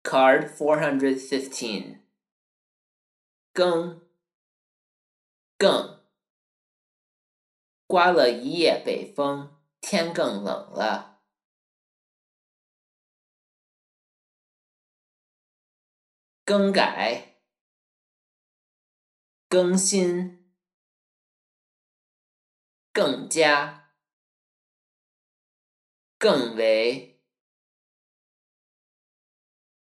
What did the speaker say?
Card 415. 更刮了一夜北风，天更冷了。更改，更新，更加，更为。